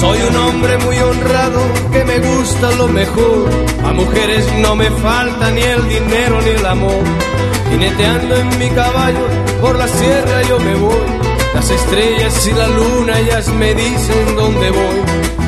Soy un hombre muy honrado que me gusta lo mejor. A mujeres no me falta ni el dinero ni el amor. Jineteando en mi caballo por la sierra yo me voy. Las estrellas y la luna ellas me dicen dónde voy.